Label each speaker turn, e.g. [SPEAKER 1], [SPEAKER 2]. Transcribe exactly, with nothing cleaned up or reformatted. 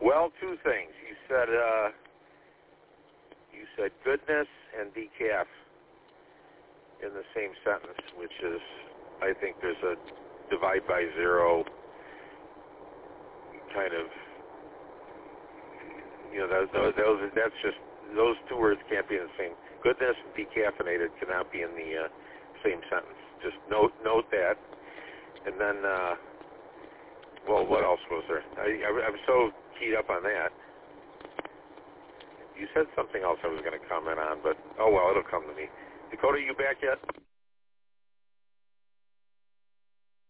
[SPEAKER 1] Well, two things. You said uh, you said goodness and decaf in the same sentence, which is, I think there's a divide by zero kind of, you know, those, those, those that's just, those two words can't be in the same. Goodness and decaffeinated cannot be in the uh, same sentence. Just note note that. And then, uh, well, what else was there? I, I, I'm so keyed up on that. You said something else I was going to comment on, but, oh, well, it'll come to me. Dakota, you back yet?